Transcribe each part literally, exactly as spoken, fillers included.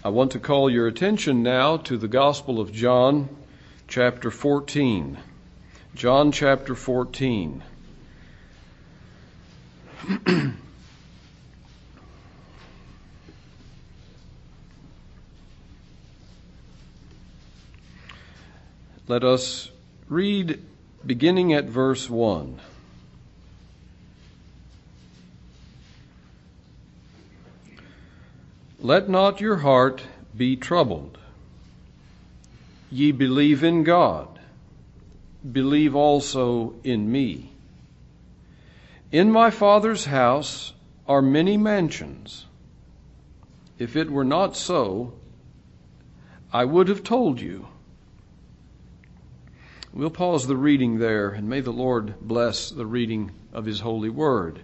I want to call your attention now to the Gospel of John, chapter fourteen. John chapter fourteen. Let us read beginning at verse one. Let not your heart be troubled. Ye believe in God, believe also in me. In my Father's house are many mansions. If it were not so, I would have told you. We'll pause the reading there, and may the Lord bless the reading of His holy word.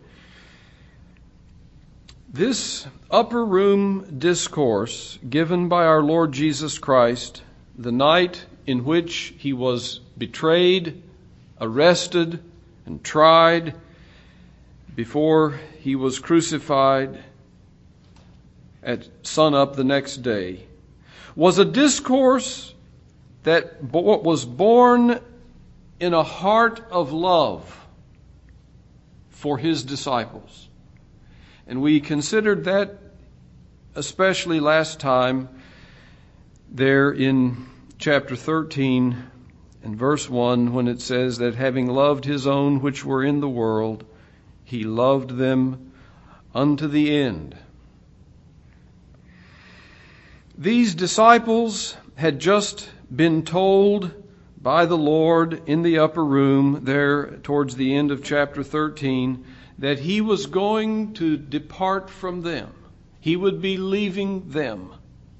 This upper room discourse given by our Lord Jesus Christ the night in which He was betrayed, arrested, and tried before He was crucified at sunup the next day, was a discourse that was born in a heart of love for His disciples. And we considered that especially last time there in chapter thirteen and verse one, when it says that having loved His own which were in the world, He loved them unto the end. These disciples had just been told by the Lord in the upper room there towards the end of chapter thirteen that He was going to depart from them. He would be leaving them.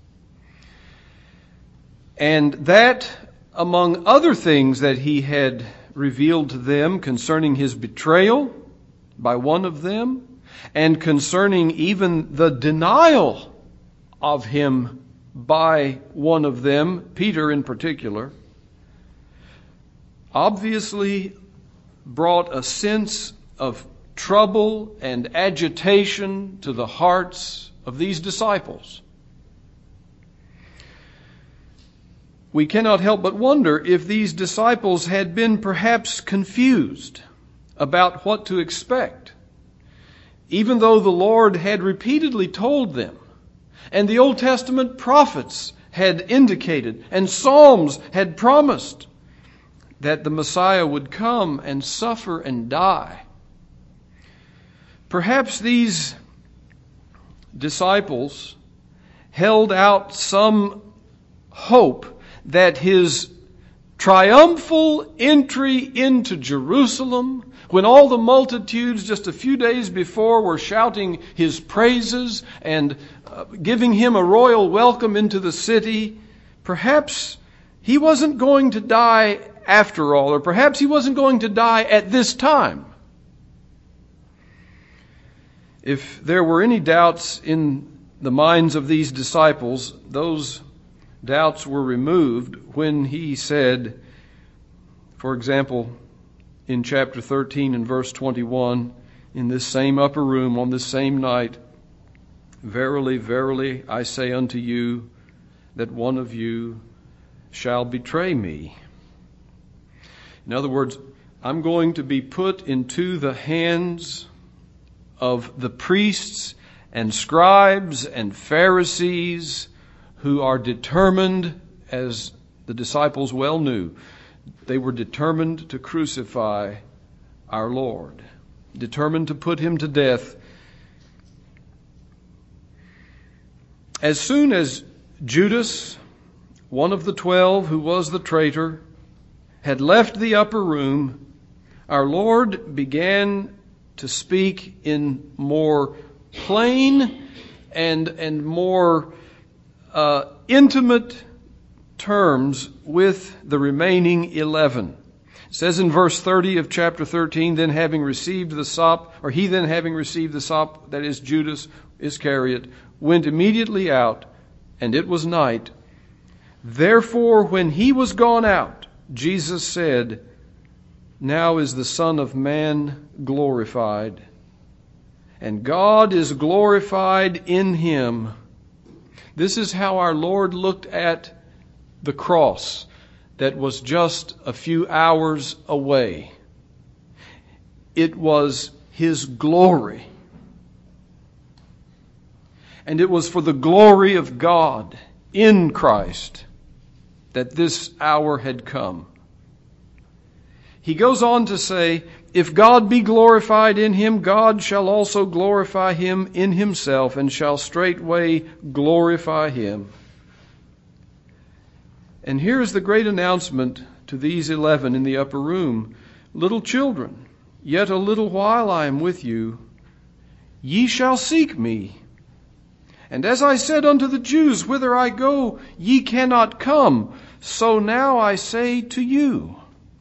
And that, among other things that He had revealed to them concerning His betrayal by one of them, and concerning even the denial of Him by one of them, Peter in particular, obviously brought a sense of trouble and agitation to the hearts of these disciples. We cannot help but wonder if these disciples had been perhaps confused about what to expect, even though the Lord had repeatedly told them, and the Old Testament prophets had indicated, and Psalms had promised that the Messiah would come and suffer and die. Perhaps these disciples held out some hope that His triumphal entry into Jerusalem, when all the multitudes just a few days before were shouting His praises and uh, giving Him a royal welcome into the city, perhaps He wasn't going to die after all, or perhaps He wasn't going to die at this time. If there were any doubts in the minds of these disciples, those doubts were removed when He said, for example, in chapter thirteen and verse twenty-one, in this same upper room on this same night, "Verily, verily, I say unto you, that one of you shall betray me." In other words, I'm going to be put into the hands of the priests and scribes and Pharisees who are determined, as the disciples well knew, they were determined to crucify our Lord, determined to put Him to death. As soon as Judas, one of the twelve who was the traitor, had left the upper room, our Lord began to speak in more plain and, and more uh, intimate terms with the remaining eleven. It says in verse thirty of chapter thirteen, then having received the sop, or he then having received the sop, that is Judas Iscariot, went immediately out, and it was night. Therefore, when he was gone out, Jesus said, now is the Son of Man glorified, and God is glorified in Him. This is how our Lord looked at the cross that was just a few hours away. It was His glory. And it was for the glory of God in Christ that this hour had come. He goes on to say, if God be glorified in him, God shall also glorify him in himself, and shall straightway glorify him. And here is the great announcement to these eleven in the upper room. Little children, yet a little while I am with you. Ye shall seek me. And as I said unto the Jews, whither I go, ye cannot come. So now I say to you,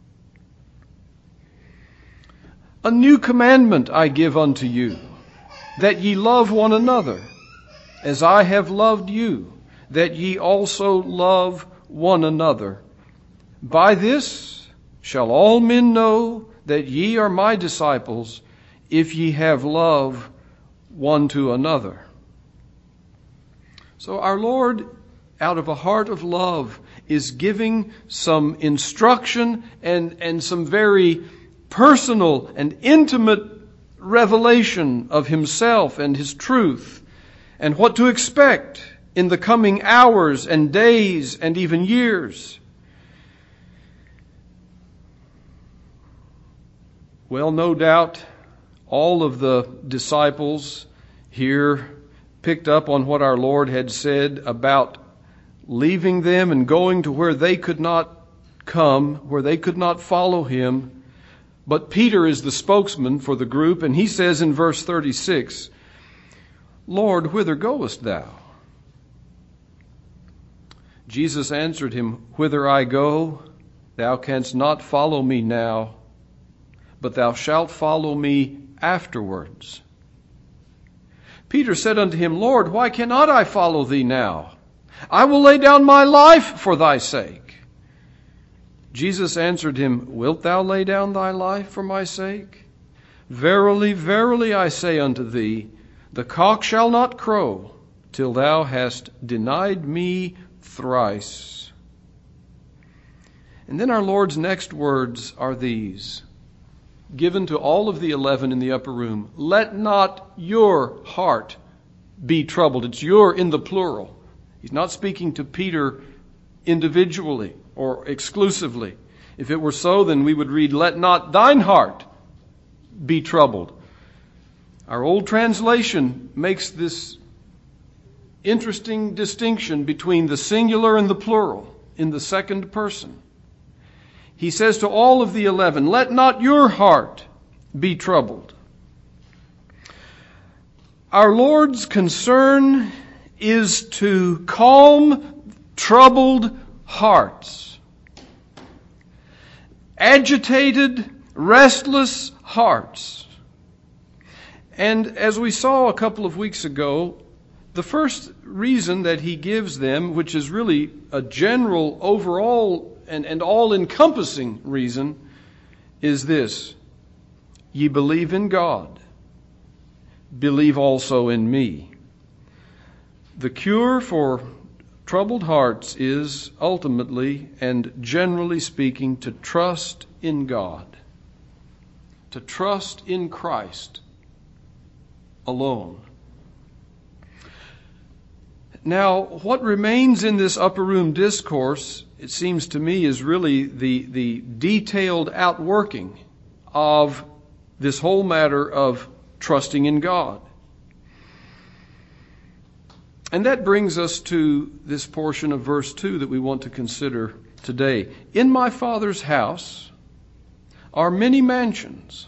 a new commandment I give unto you, that ye love one another, as I have loved you, that ye also love one another. By this shall all men know that ye are my disciples, if ye have love one to another. So our Lord, out of a heart of love, is giving some instruction and, and some very personal and intimate revelation of himself and his truth, and what to expect in the coming hours and days and even years. Well, no doubt all of the disciples here picked up on what our Lord had said about leaving them and going to where they could not come, where they could not follow him. But Peter is the spokesman for the group, and he says in verse thirty-six, Lord, whither goest thou? Jesus answered him, Whither I go, thou canst not follow me now, but thou shalt follow me afterwards. Peter said unto him, Lord, why cannot I follow thee now? I will lay down my life for thy sake. Jesus answered him, Wilt thou lay down thy life for my sake? Verily, verily, I say unto thee, the cock shall not crow till thou hast denied me thrice. And then our Lord's next words are these, given to all of the eleven in the upper room. Let not your heart be troubled. It's your in the plural. He's not speaking to Peter individually or exclusively. If it were so, then we would read, let not thine heart be troubled. Our old translation makes this interesting distinction between the singular and the plural in the second person. He says to all of the eleven, let not your heart be troubled. Our Lord's concern is to calm troubled hearts. Agitated, restless hearts. And as we saw a couple of weeks ago, the first reason that he gives them, which is really a general, overall, and, and all-encompassing reason, is this. Ye believe in God. Believe also in me. The cure for troubled hearts is ultimately and generally speaking to trust in God. To trust in Christ alone. Now, what remains in this upper room discourse, it seems to me, is really the, the detailed outworking of this whole matter of trusting in God. And that brings us to this portion of verse two that we want to consider today. In my Father's house are many mansions.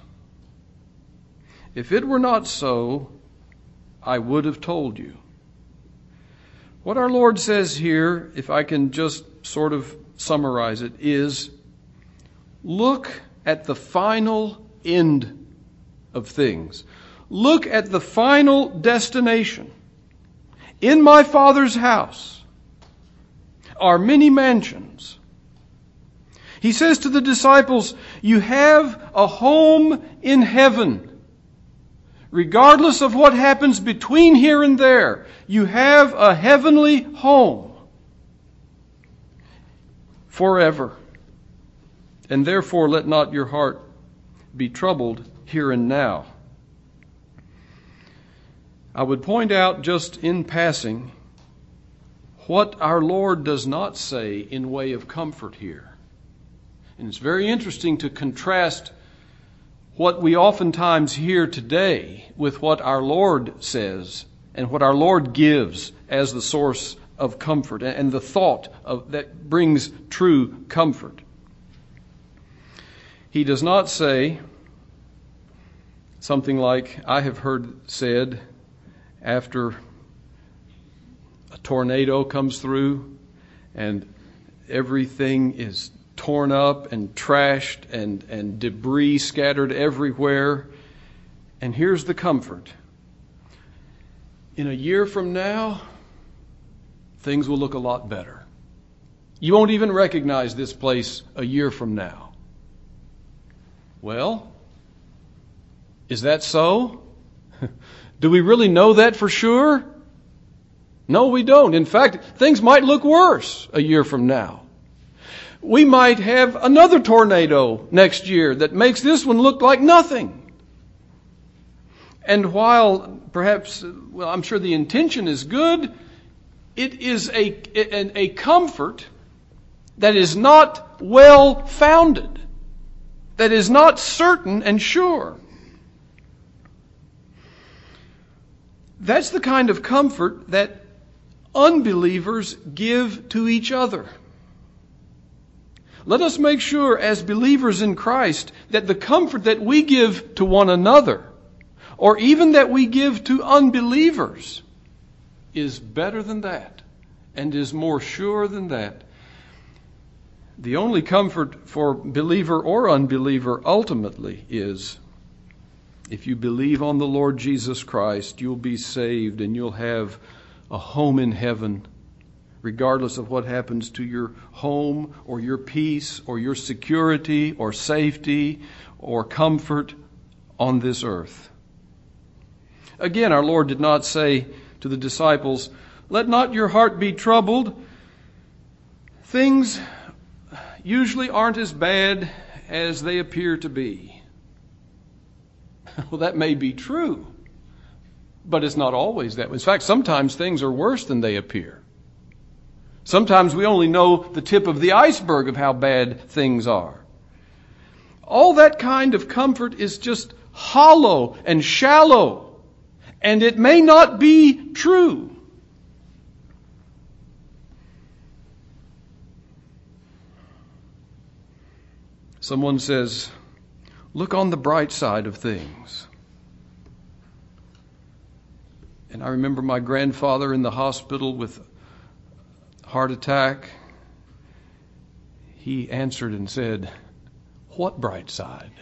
If it were not so, I would have told you. What our Lord says here, if I can just sort of summarize it, is look at the final end of things. Look at the final destination. In my Father's house are many mansions. He says to the disciples, you have a home in heaven regardless of what happens between here and there, you have a heavenly home forever. And therefore let not your heart be troubled here and now. I would point out just in passing what our Lord does not say in way of comfort here. And it's very interesting to contrast what we oftentimes hear today with what our Lord says and what our Lord gives as the source of comfort and the thought of, that brings true comfort. He does not say something like I have heard said after a tornado comes through and everything is torn up and trashed and, and debris scattered everywhere. And here's the comfort. In a year from now, things will look a lot better. You won't even recognize this place a year from now. Well, is that so? Do we really know that for sure? No, we don't. In fact, things might look worse a year from now. We might have another tornado next year that makes this one look like nothing. And while perhaps, well, I'm sure the intention is good, it is a, a, a comfort that is not well founded, that is not certain and sure. That's the kind of comfort that unbelievers give to each other. Let us make sure as believers in Christ that the comfort that we give to one another, or even that we give to unbelievers, is better than that and is more sure than that. The only comfort for believer or unbeliever ultimately is if you believe on the Lord Jesus Christ, you'll be saved and you'll have a home in heaven, regardless of what happens to your home or your peace or your security or safety or comfort on this earth. Again, our Lord did not say to the disciples, "Let not your heart be troubled." Things usually aren't as bad as they appear to be. Well, that may be true, but it's not always that way. In fact, sometimes things are worse than they appear. Sometimes we only know the tip of the iceberg of how bad things are. All that kind of comfort is just hollow and shallow, and it may not be true. Someone says, look on the bright side of things. And I remember my grandfather in the hospital with a heart attack. He answered and said, what bright side?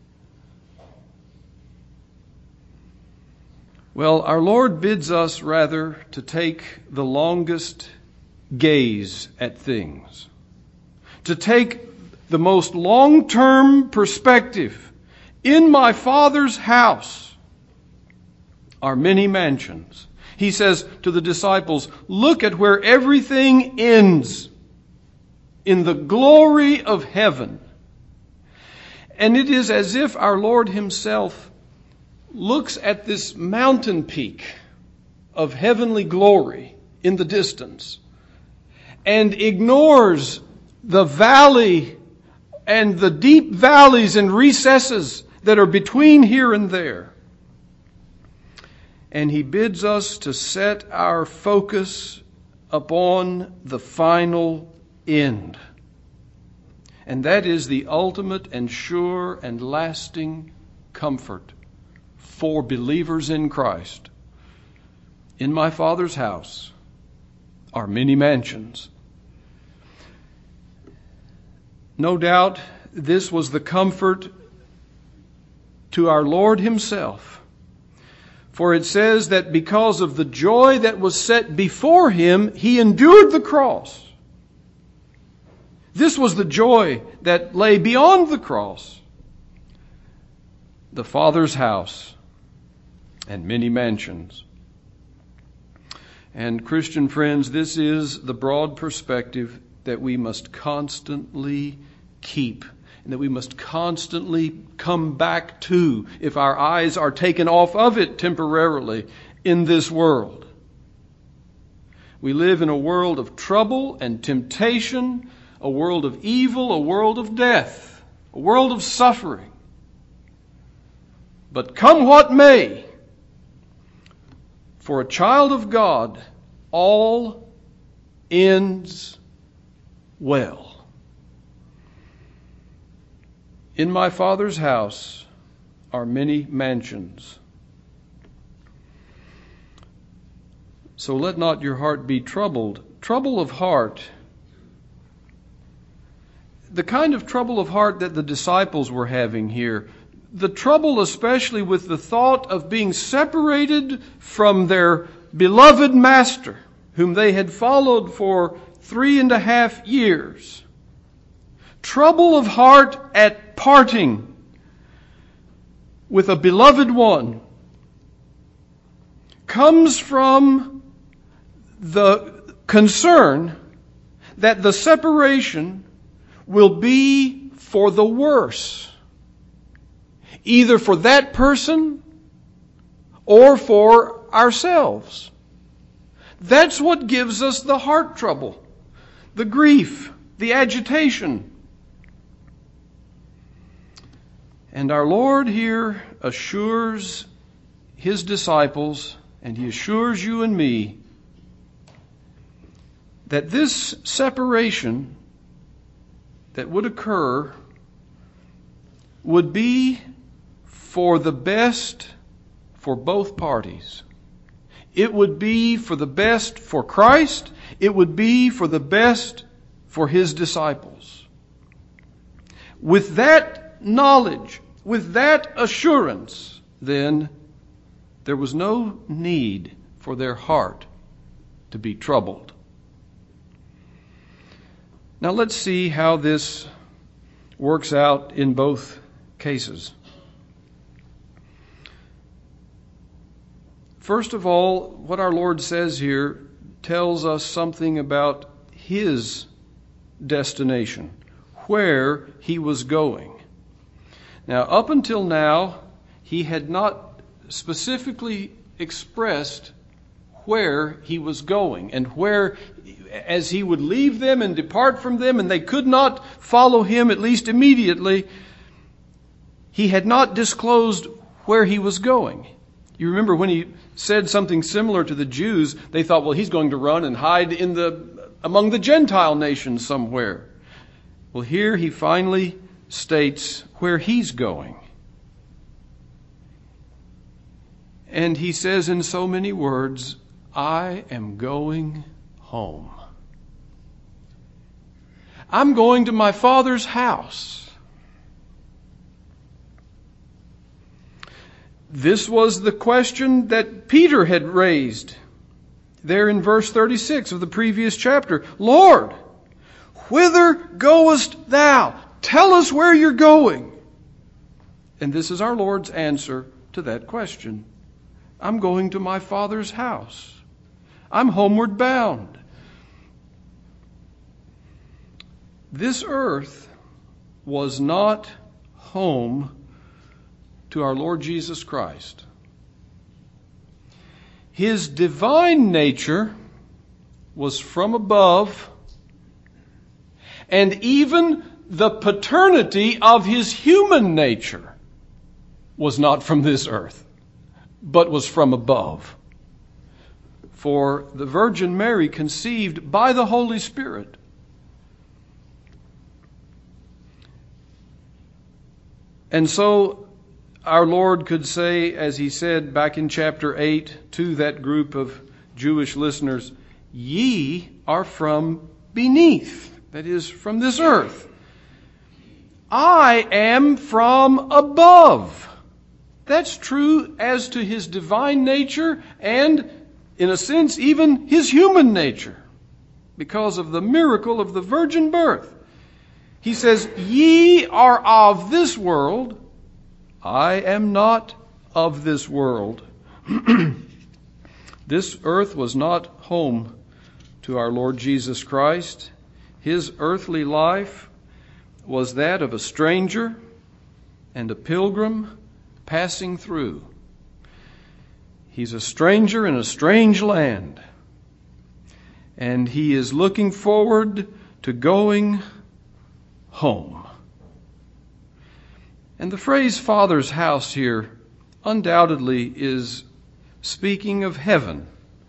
Well, our Lord bids us rather to take the longest gaze at things, to take the most long-term perspective. In my Father's house are many mansions. He says to the disciples, look at where everything ends in the glory of heaven. And it is as if our Lord Himself looks at this mountain peak of heavenly glory in the distance and ignores the valley and the deep valleys and recesses that are between here and there. And He bids us to set our focus upon the final end. And that is the ultimate and sure and lasting comfort for believers in Christ. In my Father's house are many mansions. No doubt this was the comfort to our Lord Himself. For it says that because of the joy that was set before Him, He endured the cross. This was the joy that lay beyond the cross. The Father's house and many mansions. And Christian friends, this is the broad perspective that we must constantly keep and that we must constantly come back to if our eyes are taken off of it temporarily in this world. We live in a world of trouble and temptation, a world of evil, a world of death, a world of suffering. But come what may, for a child of God, all ends well. In my Father's house are many mansions. So let not your heart be troubled. Trouble of heart. The kind of trouble of heart that the disciples were having here. The trouble especially with the thought of being separated from their beloved master, whom they had followed for three and a half years. Trouble of heart at parting with a beloved one comes from the concern that the separation will be for the worse, either for that person or for ourselves. That's what gives us the heart trouble, the grief, the agitation. And our Lord here assures His disciples, and He assures you and me, that this separation that would occur would be for the best for both parties. It would be for the best for Christ. It would be for the best for His disciples. With that knowledge, with that assurance, then there was no need for their heart to be troubled. Now let's see how this works out in both cases. First of all, what our Lord says here tells us something about His destination, where He was going. Now, up until now, He had not specifically expressed where He was going and where, as He would leave them and depart from them and they could not follow Him, at least immediately, He had not disclosed where He was going. You remember when He said something similar to the Jews, they thought, well, He's going to run and hide in the among the Gentile nations somewhere. Well, here He finally states where He's going. And He says in so many words, I am going home. I'm going to my Father's house. This was the question that Peter had raised there in verse thirty-six of the previous chapter. Lord, whither goest thou? Tell us where you're going. And this is our Lord's answer to that question. I'm going to my Father's house. I'm homeward bound. This earth was not home to our Lord Jesus Christ. His divine nature was from above, and even the paternity of His human nature was not from this earth, but was from above. For the Virgin Mary conceived by the Holy Spirit. And so our Lord could say, as He said back in chapter eight to that group of Jewish listeners, ye are from beneath, that is, from this earth. I am from above. That's true as to His divine nature and, in a sense, even His human nature, because of the miracle of the virgin birth. He says, ye are of this world. I am not of this world. This earth was not home to our Lord Jesus Christ. His earthly life was that of a stranger and a pilgrim passing through. He's a stranger in a strange land, and he is looking forward to going home. And the phrase Father's house here undoubtedly is speaking of heaven,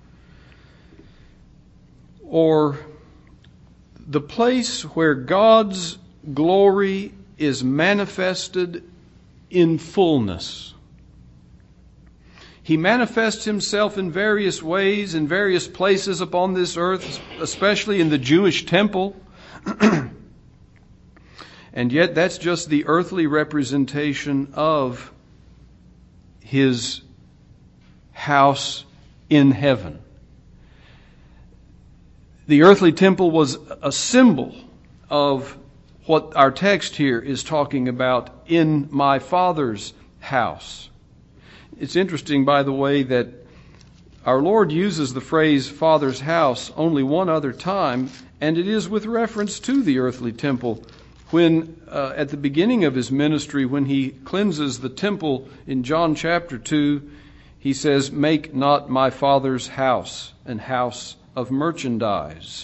or the place where God's glory is manifested in fullness. He manifests himself in various ways, in various places upon this earth, especially in the Jewish temple. And yet that's just the earthly representation of his house in heaven. The earthly temple was a symbol of what our text here is talking about, in my Father's house. It's interesting, by the way, that our Lord uses the phrase Father's house only one other time, and it is with reference to the earthly temple. When, uh, at the beginning of his ministry, when he cleanses the temple in John chapter two, he says, "Make not my Father's house an house of merchandise."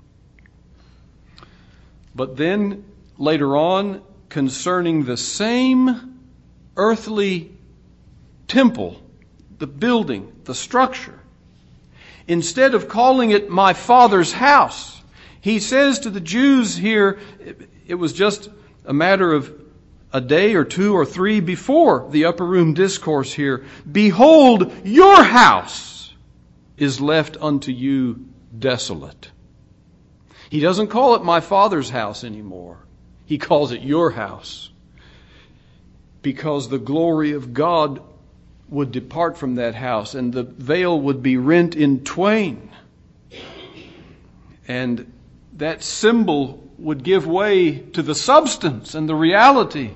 But then, later on, concerning the same earthly temple, the building, the structure, instead of calling it my Father's house, he says to the Jews here, it was just a matter of a day or two or three before the upper room discourse here, "Behold, your house is left unto you desolate." He doesn't call it my Father's house anymore. He calls it your house, because the glory of God would depart from that house, and the veil would be rent in twain. And that symbol would give way to the substance and the reality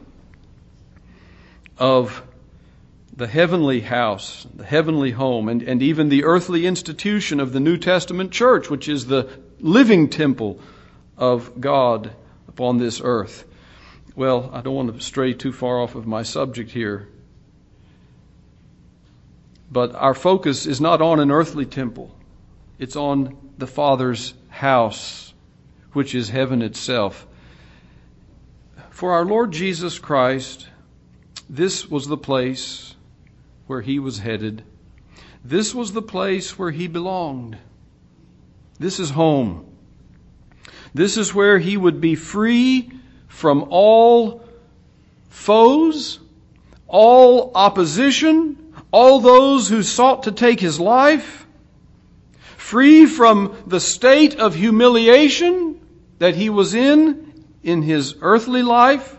of the heavenly house, the heavenly home, and, and even the earthly institution of the New Testament church, which is the living temple of God upon this earth. Well, I don't want to stray too far off of my subject here, but our focus is not on an earthly temple. It's on the Father's house, which is heaven itself. For our Lord Jesus Christ, this was the place where he was headed. This was the place where he belonged. This is home. This is where he would be free from all foes, all opposition, all those who sought to take his life, free from the state of humiliation that he was in in his earthly life,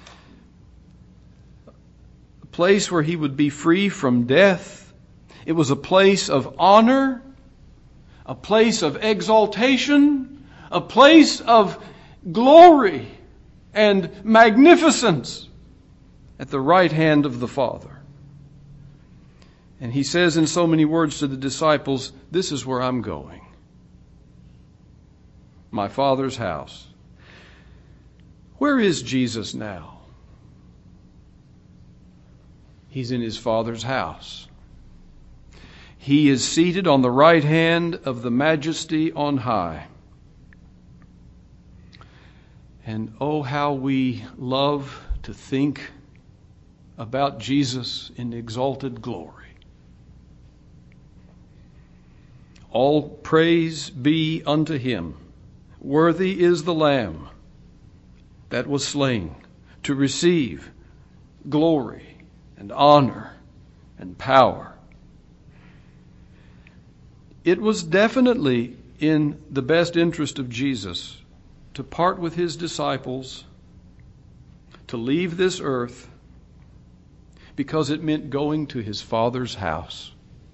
a place where he would be free from death. It was a place of honor, a place of exaltation, a place of glory and magnificence at the right hand of the Father. And he says in so many words to the disciples, "This is where I'm going. My Father's house." Where is Jesus now? He's in his Father's house. He is seated on the right hand of the Majesty on high. And oh, how we love to think about Jesus in exalted glory. All praise be unto him. Worthy is the Lamb that was slain to receive glory and honor and power. It was definitely in the best interest of Jesus to part with his disciples, to leave this earth, because it meant going to his Father's house.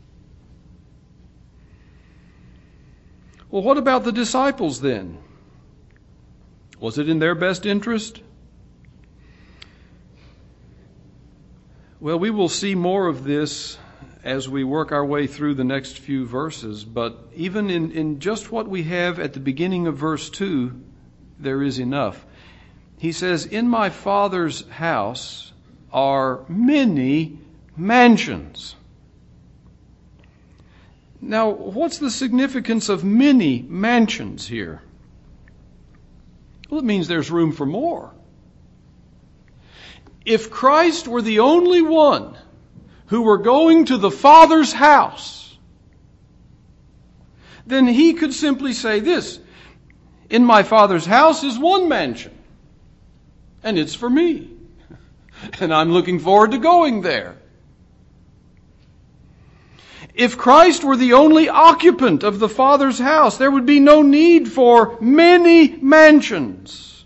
Well, what about the disciples then? Was it in their best interest? Well, we will see more of this as we work our way through the next few verses, but even in, in just what we have at the beginning of verse two, there is enough. He says, "In my Father's house are many mansions." Now, what's the significance of many mansions here? Well, it means there's room for more. If Christ were the only one who were going to the Father's house, then he could simply say this: "In my Father's house is one mansion, and it's for me. And I'm looking forward to going there." If Christ were the only occupant of the Father's house, there would be no need for many mansions.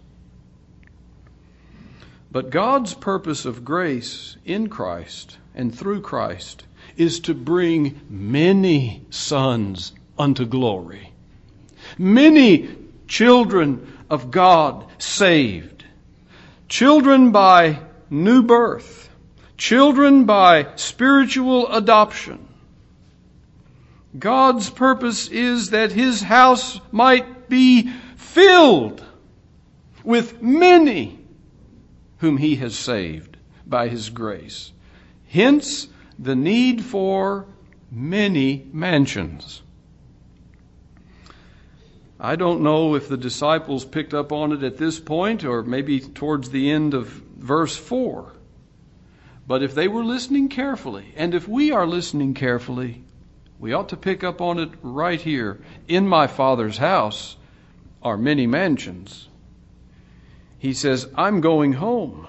But God's purpose of grace in Christ and through Christ is to bring many sons unto glory. Many children of God saved. Children by new birth. Children by spiritual adoption. God's purpose is that His house might be filled with many whom He has saved by His grace. Hence, the need for many mansions. I don't know if the disciples picked up on it at this point or maybe towards the end of verse four. But if they were listening carefully, and if we are listening carefully, we ought to pick up on it right here. "In my Father's house are many mansions." He says, "I'm going home.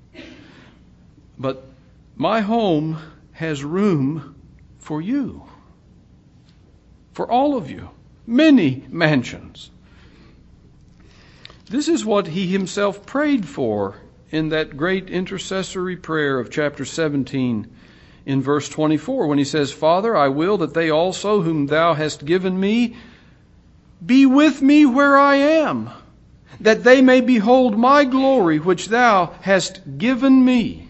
But my home has room for you. For all of you. Many mansions." This is what He Himself prayed for in that great intercessory prayer of chapter seventeen. In verse twenty-four, when He says, "Father, I will that they also whom Thou hast given me be with me where I am, that they may behold my glory which Thou hast given me."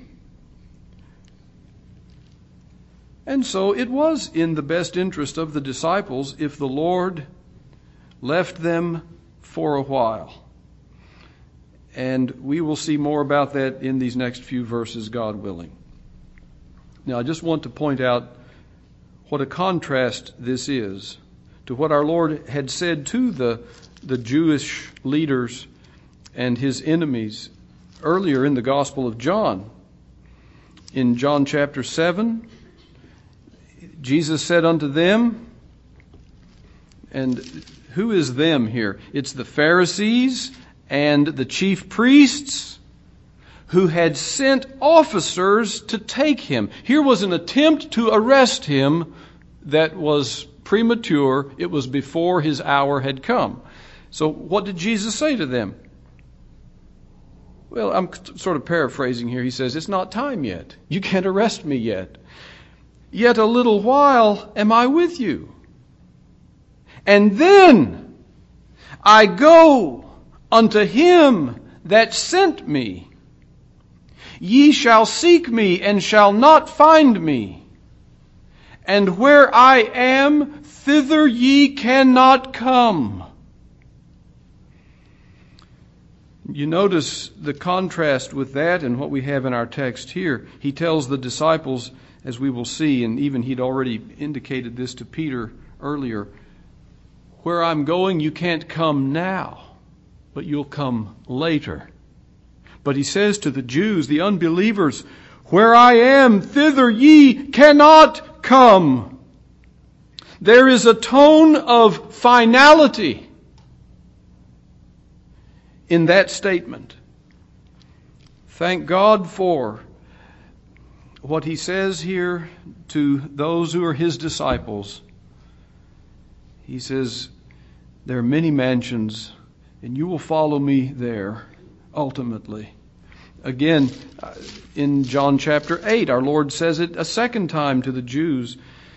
And so it was in the best interest of the disciples if the Lord left them for a while. And we will see more about that in these next few verses, God willing. Now, I just want to point out what a contrast this is to what our Lord had said to the, the Jewish leaders and His enemies earlier in the Gospel of John. In John chapter seven, Jesus said unto them, and who is them here? It's the Pharisees and the chief priests who had sent officers to take Him. Here was an attempt to arrest Him that was premature. It was before His hour had come. So what did Jesus say to them? Well, I'm sort of paraphrasing here. He says, "It's not time yet. You can't arrest me yet. Yet a little while am I with you. And then I go unto Him that sent me. Ye shall seek me and shall not find me. And where I am, thither ye cannot come." You notice the contrast with that and what we have in our text here. He tells the disciples, as we will see, and even he'd already indicated this to Peter earlier, "Where I'm going, you can't come now, but you'll come later." But He says to the Jews, the unbelievers, "Where I am, thither ye cannot come." There is a tone of finality in that statement. Thank God for what He says here to those who are His disciples. He says, "There are many mansions, and you will follow me there ultimately." Again, in John chapter eight, our Lord says it a second time to the Jews.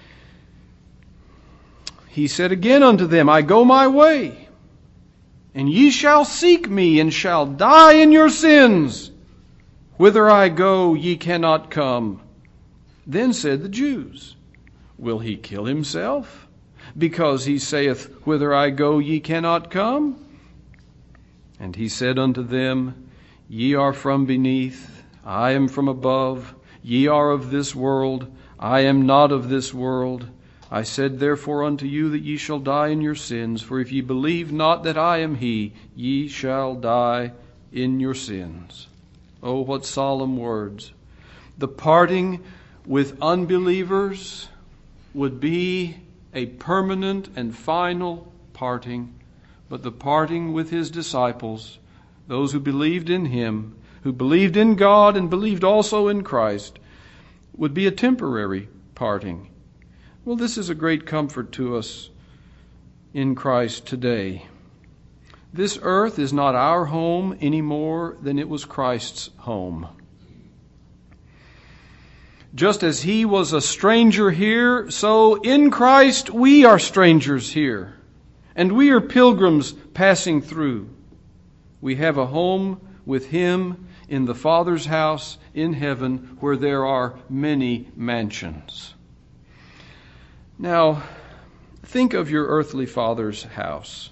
He said again unto them, "I go my way, and ye shall seek me, and shall die in your sins. Whither I go, ye cannot come." Then said the Jews, Will he kill himself, because he saith, Whither I go, ye cannot come? And he said unto them, Ye are from beneath, I am from above. Ye are of this world, I am not of this world. I said therefore unto you that ye shall die in your sins, for if ye believe not that I am he, ye shall die in your sins. Oh, what solemn words. The parting with unbelievers would be a permanent and final parting, but the parting with his disciples, those who believed in him, who believed in God and believed also in Christ, would be a temporary parting. Well, this is a great comfort to us in Christ today. This earth is not our home any more than it was Christ's home. Just as he was a stranger here, so in Christ we are strangers here. And we are pilgrims passing through. We have a home with him in the Father's house in heaven, where there are many mansions. Now, think of your earthly father's house.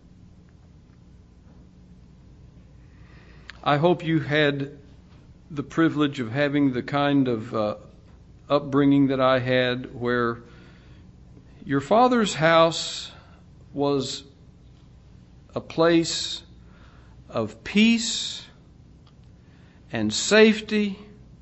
I hope you had the privilege of having the kind of uh, upbringing that I had, where your father's house was a place of peace and safety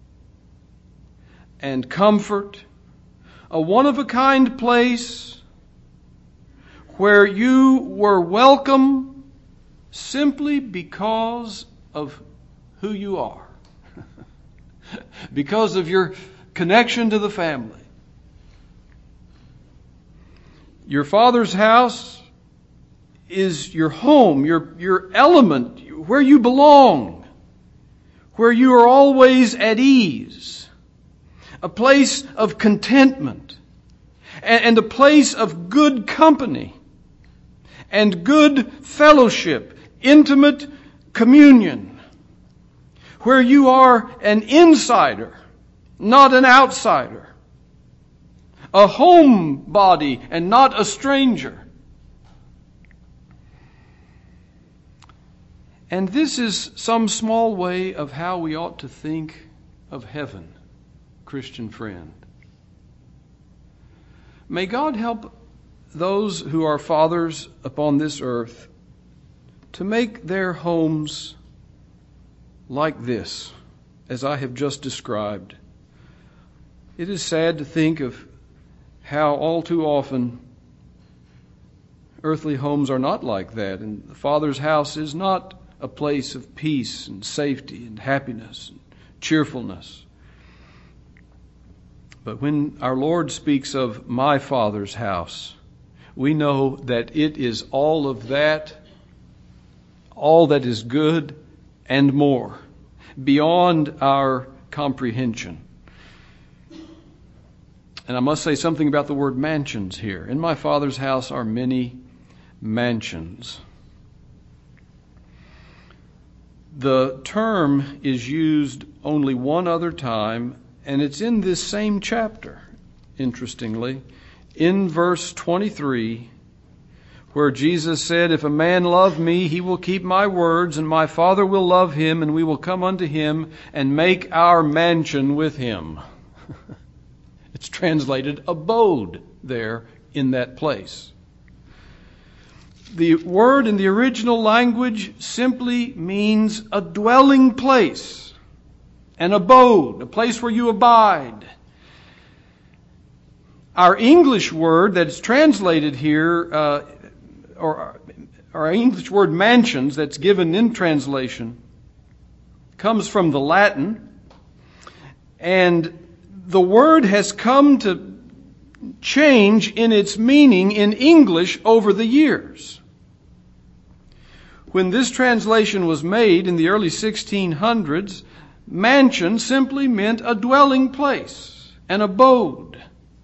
and comfort, a one-of-a-kind place where you were welcome simply because of who you are, because of your connection to the family. Your father's house is your home, your, your element, where you belong, where you are always at ease, a place of contentment, and, and a place of good company and good fellowship, intimate communion, where you are an insider, not an outsider, a homebody and not a stranger. And this is some small way of how we ought to think of heaven, Christian friend. May God help those who are fathers upon this earth to make their homes like this, as I have just described. It is sad to think of how all too often earthly homes are not like that, and the Father's house is not a place of peace and safety and happiness and cheerfulness. But when our Lord speaks of my Father's house, we know that it is all of that, all that is good and more, beyond our comprehension. And I must say something about the word mansions here. In my Father's house are many mansions. The term is used only one other time, and it's in this same chapter, interestingly, in verse twenty-three, where Jesus said, If a man love me, he will keep my words, and my Father will love him, and we will come unto him and make our mansion with him. It's translated abode there in that place. The word in the original language simply means a dwelling place, an abode, a place where you abide. Our English word that is translated here, uh, or our English word mansions that's given in translation, comes from the Latin, and the word has come to change in its meaning in English over the years. When this translation was made in the early sixteen hundreds, mansion simply meant a dwelling place, an abode.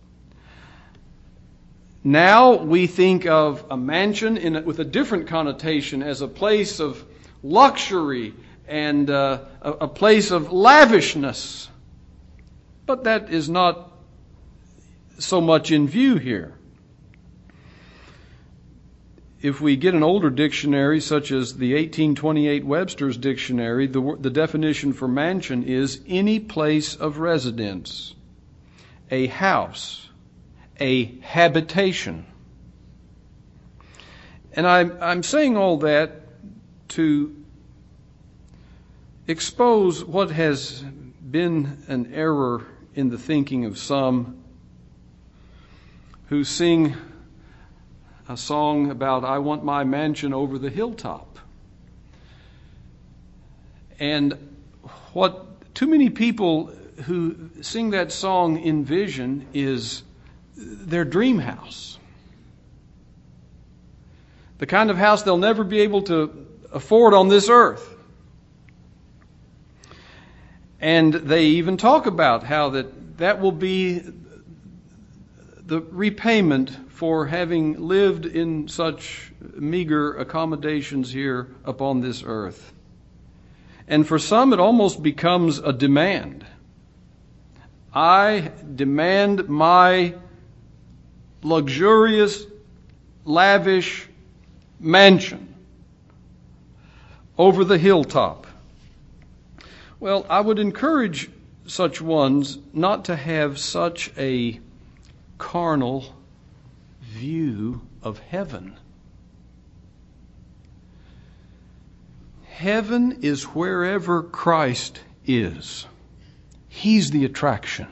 Now we think of a mansion in a, with a different connotation as a place of luxury and uh, a, a place of lavishness. But that is not so much in view here. If we get an older dictionary, such as the eighteen twenty-eight Webster's Dictionary, the, the definition for mansion is any place of residence, a house, a habitation. And I'm, I'm saying all that to expose what has been an error in the thinking of some who sing a song about, I want my mansion over the hilltop. And what too many people who sing that song envision is their dream house. The kind of house they'll never be able to afford on this earth. And they even talk about how that, that will be the repayment for having lived in such meager accommodations here upon this earth. And for some, it almost becomes a demand. I demand my luxurious, lavish mansion over the hilltop. Well, I would encourage such ones not to have such a carnal view of heaven. Heaven is wherever Christ is. He's the attraction.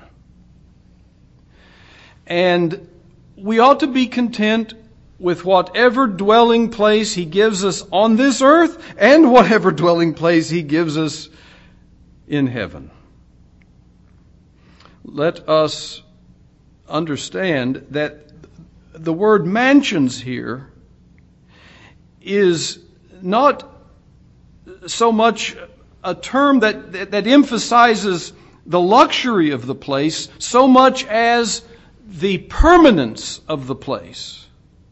And we ought to be content with whatever dwelling place He gives us on this earth and whatever dwelling place He gives us in heaven. Let us understand that the word mansions here is not so much a term that, that, that emphasizes the luxury of the place so much as the permanence of the place.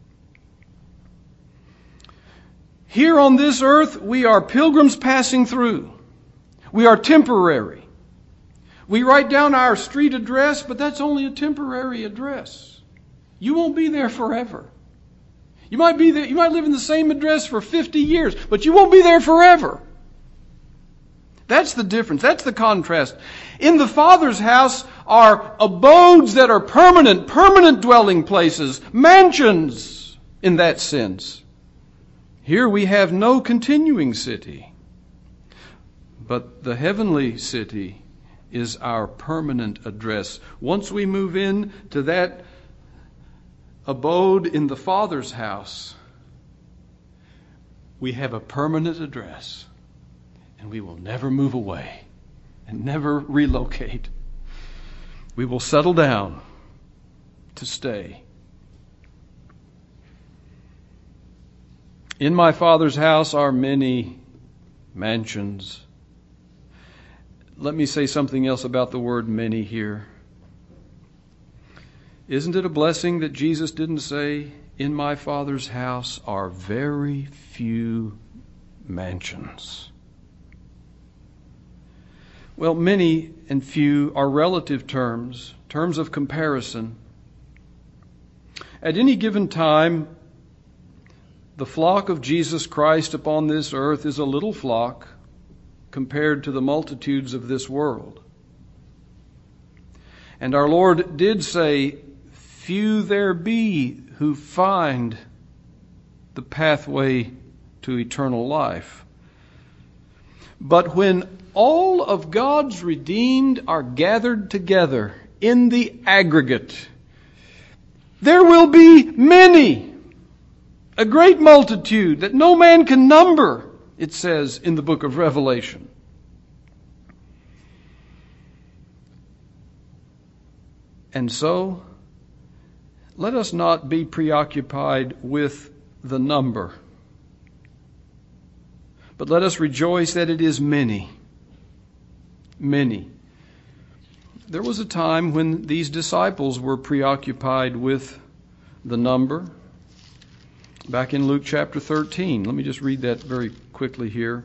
Here on this earth, we are pilgrims passing through. We are temporary. We write down our street address, but that's only a temporary address. You won't be there forever. You might be there, you might live in the same address for fifty years, but you won't be there forever. That's the difference. That's the contrast. In the Father's house are abodes that are permanent, permanent dwelling places, mansions in that sense. Here we have no continuing city. But the heavenly city is our permanent address. Once we move in to that abode in the Father's house, we have a permanent address, and we will never move away and never relocate. We will settle down to stay. In my Father's house are many mansions. Let me say something else about the word many here. Isn't it a blessing that Jesus didn't say, in my Father's house are very few mansions? Well, many and few are relative terms, terms of comparison. At any given time, the flock of Jesus Christ upon this earth is a little flock compared to the multitudes of this world. And our Lord did say, few there be who find the pathway to eternal life. But when all of God's redeemed are gathered together in the aggregate, there will be many, a great multitude that no man can number, it says in the book of Revelation. And so, let us not be preoccupied with the number, but let us rejoice that it is many. Many. There was a time when these disciples were preoccupied with the number. Back in Luke chapter thirteen. Let me just read that very quickly here.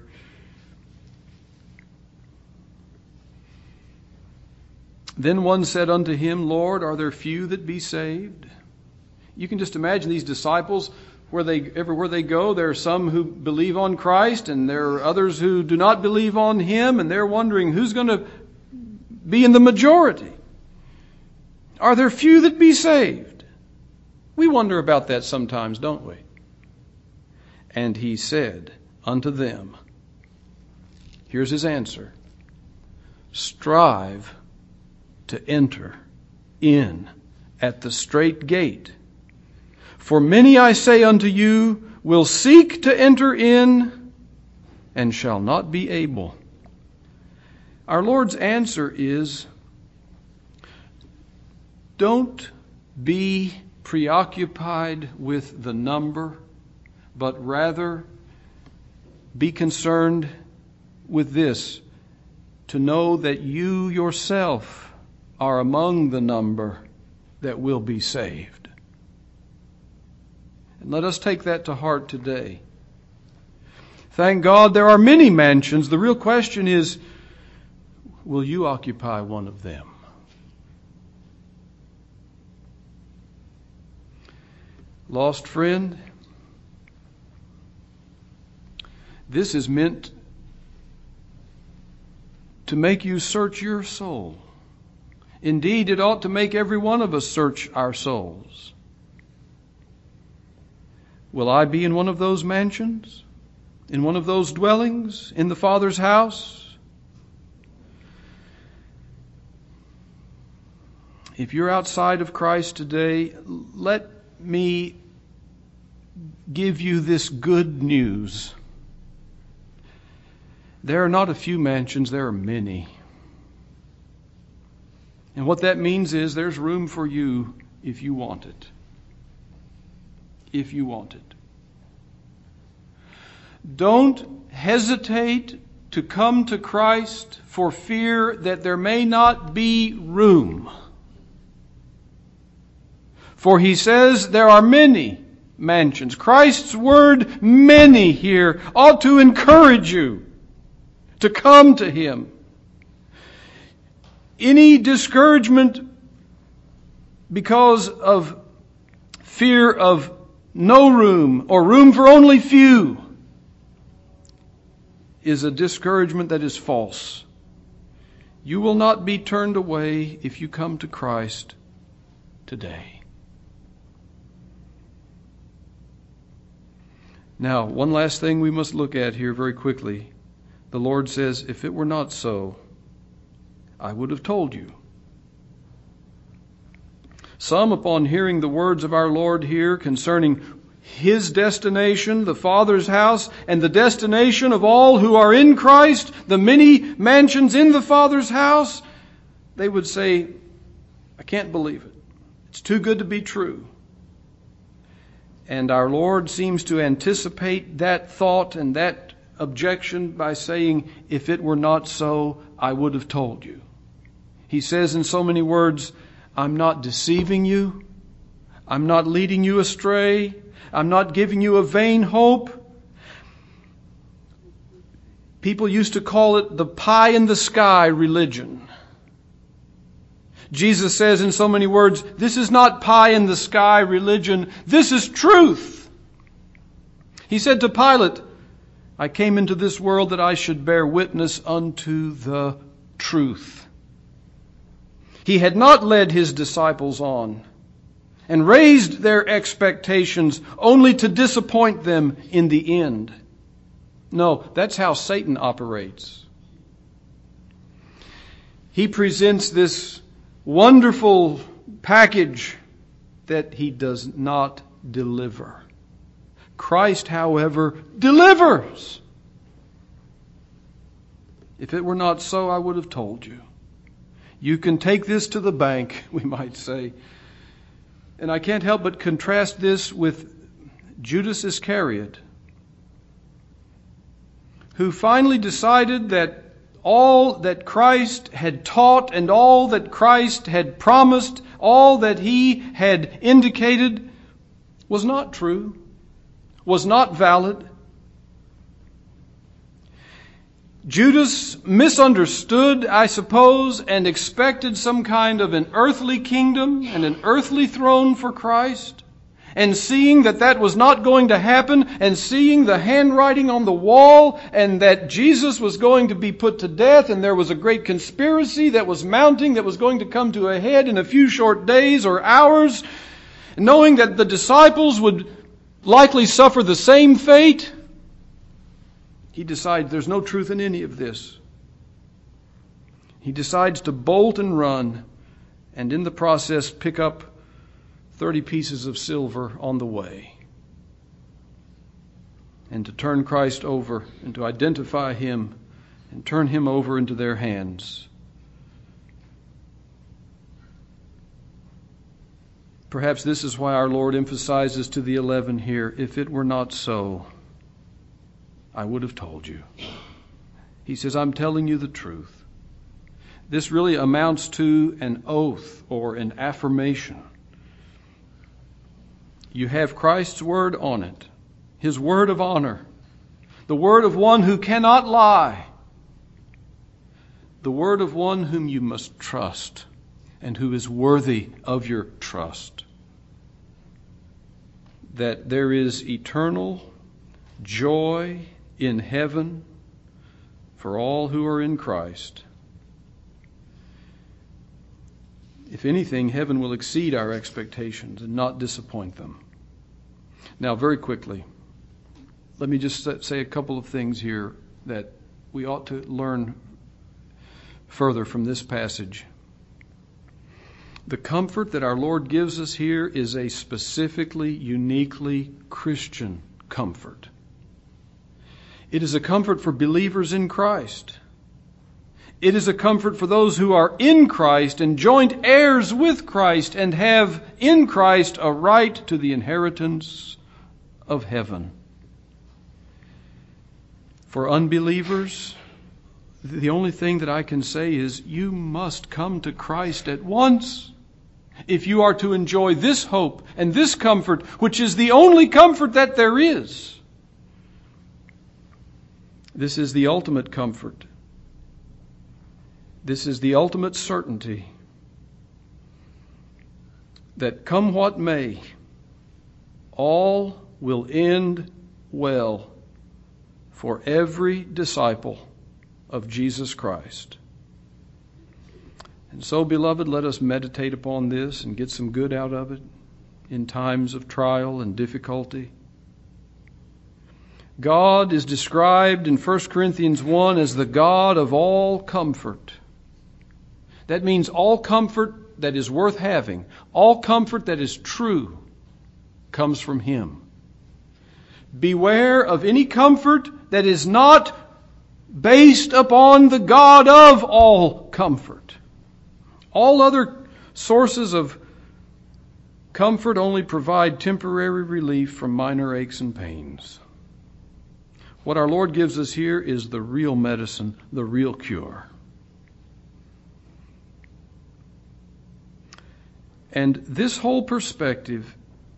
Then one said unto him, Lord, are there few that be saved? You can just imagine these disciples, where they everywhere they go, there are some who believe on Christ, and there are others who do not believe on Him, and they're wondering who's going to be in the majority. Are there few that be saved? We wonder about that sometimes, don't we? And He said unto them, here's His answer, strive to enter in at the strait gate. For many, I say unto you, will seek to enter in and shall not be able. Our Lord's answer is, don't be preoccupied with the number, but rather be concerned with this, to know that you yourself are among the number that will be saved. And let us take that to heart today. Thank God there are many mansions. The real question is, will you occupy one of them? Lost friend, this is meant to make you search your soul. Indeed, it ought to make every one of us search our souls. Will I be in one of those mansions? In one of those dwellings? In the Father's house? If you're outside of Christ today, let me give you this good news. There are not a few mansions, there are many. And what that means is there's room for you if you want it. If you want it. Don't hesitate to come to Christ for fear that there may not be room. For He says there are many mansions. Christ's word, many here, ought to encourage you to come to Him. Any discouragement because of fear of no room or room for only few is a discouragement that is false. You will not be turned away if you come to Christ today. Now, one last thing we must look at here very quickly. The Lord says, if it were not so, I would have told you. Some, upon hearing the words of our Lord here concerning His destination, the Father's house, and the destination of all who are in Christ, the many mansions in the Father's house, they would say, I can't believe it. It's too good to be true. And our Lord seems to anticipate that thought and that objection by saying, if it were not so, I would have told you. He says in so many words, I'm not deceiving you. I'm not leading you astray. I'm not giving you a vain hope. People used to call it the pie in the sky religion. Jesus says in so many words, this is not pie in the sky religion. This is truth. He said to Pilate, I came into this world that I should bear witness unto the truth. He had not led His disciples on and raised their expectations only to disappoint them in the end. No, that's how Satan operates. He presents this wonderful package that he does not deliver. Christ, however, delivers. If it were not so, I would have told you. You can take this to the bank, we might say. And I can't help but contrast this with Judas Iscariot, who finally decided that all that Christ had taught and all that Christ had promised, all that He had indicated was not true, was not valid. Judas misunderstood, I suppose, and expected some kind of an earthly kingdom and an earthly throne for Christ. And seeing that that was not going to happen, and seeing the handwriting on the wall, and that Jesus was going to be put to death, and there was a great conspiracy that was mounting, that was going to come to a head in a few short days or hours, knowing that the disciples would likely suffer the same fate, he decides there's no truth in any of this. He decides to bolt and run, and in the process pick up thirty pieces of silver on the way. And to turn Christ over and to identify Him and turn Him over into their hands. Perhaps this is why our Lord emphasizes to the eleven here, if it were not so, I would have told you. He says, I'm telling you the truth. This really amounts to an oath or an affirmation. You have Christ's word on it, His word of honor, the word of one who cannot lie, the word of one whom you must trust and who is worthy of your trust. That there is eternal joy in heaven for all who are in Christ. If anything, heaven will exceed our expectations and not disappoint them. Now, very quickly, let me just say a couple of things here that we ought to learn further from this passage. The comfort that our Lord gives us here is a specifically, uniquely Christian comfort. It is a comfort for believers in Christ. It is a comfort for those who are in Christ and joint heirs with Christ and have in Christ a right to the inheritance of heaven. For unbelievers, the only thing that I can say is you must come to Christ at once if you are to enjoy this hope and this comfort, which is the only comfort that there is. This is the ultimate comfort. This is the ultimate certainty that come what may, all will end well for every disciple of Jesus Christ. And so, beloved, let us meditate upon this and get some good out of it in times of trial and difficulty. God is described in First Corinthians one as the God of all comfort. That means all comfort that is worth having, all comfort that is true, comes from Him. Beware of any comfort that is not based upon the God of all comfort. All other sources of comfort only provide temporary relief from minor aches and pains. What our Lord gives us here is the real medicine, the real cure. And this whole perspective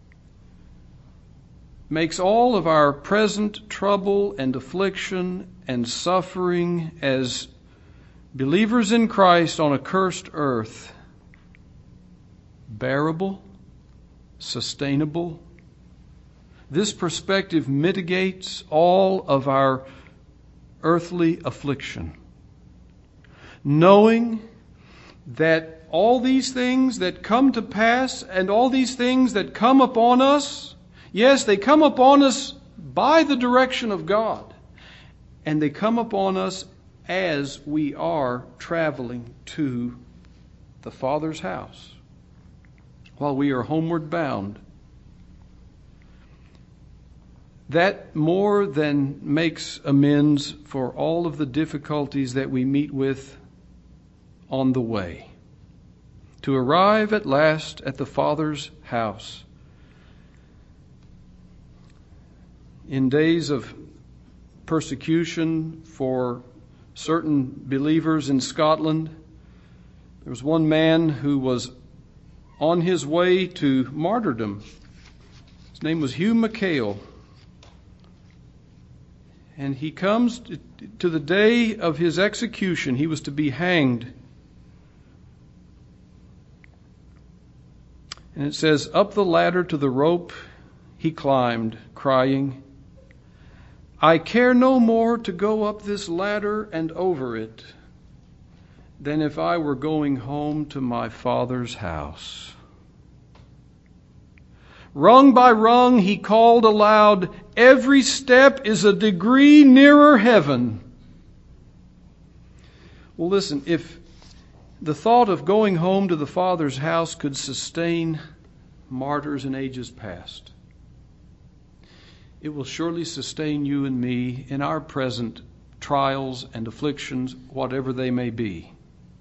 makes all of our present trouble and affliction and suffering as believers in Christ on a cursed earth bearable, sustainable. This perspective mitigates all of our earthly affliction, knowing that all these things that come to pass and all these things that come upon us, yes, they come upon us by the direction of God, and they come upon us as we are traveling to the Father's house while we are homeward bound. That more than makes amends for all of the difficulties that we meet with on the way. To arrive at last at the Father's house. In days of persecution for certain believers in Scotland, there was one man who was on his way to martyrdom. His name was Hugh McHale. And he comes to the day of his execution. He was to be hanged. And it says, up the ladder to the rope he climbed, crying, I care no more to go up this ladder and over it than if I were going home to my Father's house. Rung by rung he called aloud, every step is a degree nearer heaven. Well, listen, if the thought of going home to the Father's house could sustain martyrs in ages past, it will surely sustain you and me in our present trials and afflictions, whatever they may be.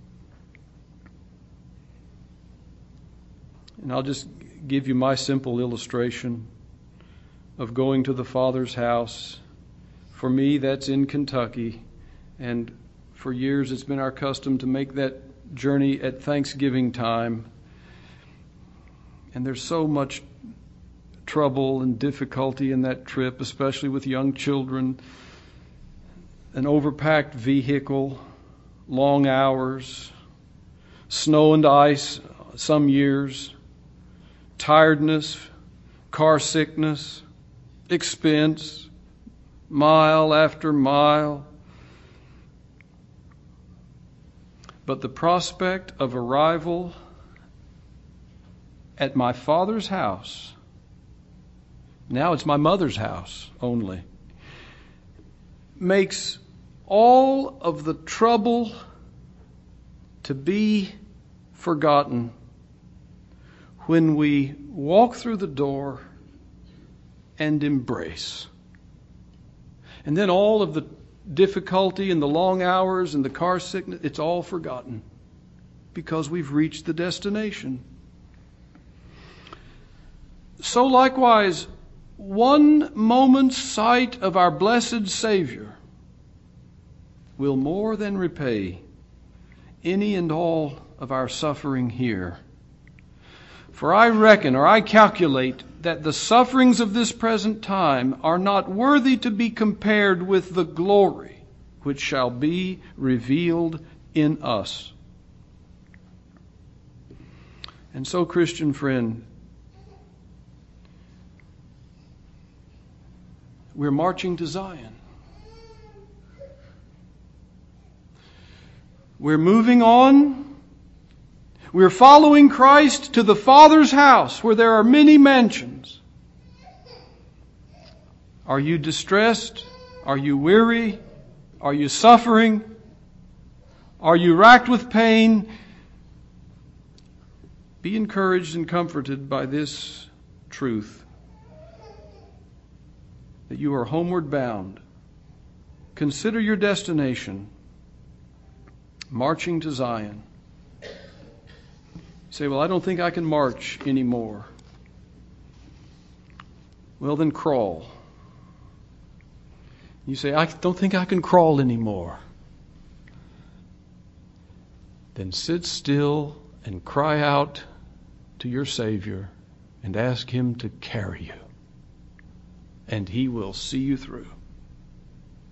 And I'll just give you my simple illustration of going to the Father's house. For me, that's in Kentucky, and for years it's been our custom to make that journey at Thanksgiving time. And there's so much trouble and difficulty in that trip, especially with young children, an overpacked vehicle, long hours, snow and ice some years, tiredness, car sickness, expense, mile after mile. But the prospect of arrival at my Father's house, now it's my mother's house only, makes all of the trouble to be forgotten when we walk through the door and embrace. And then all of the difficulty and the long hours and the car sickness, it's all forgotten because we've reached the destination. So likewise, one moment's sight of our blessed Savior will more than repay any and all of our suffering here. For I reckon, or I calculate, that the sufferings of this present time are not worthy to be compared with the glory which shall be revealed in us. And so, Christian friend, we're marching to Zion. We're moving on. We're following Christ to the Father's house where there are many mansions. Are you distressed? Are you weary? Are you suffering? Are you racked with pain? Be encouraged and comforted by this truth, that you are homeward bound. Consider your destination, marching to Zion. You say, well, I don't think I can march anymore. Well, then crawl. You say, I don't think I can crawl anymore. Then sit still and cry out to your Savior and ask Him to carry you. And He will see you through.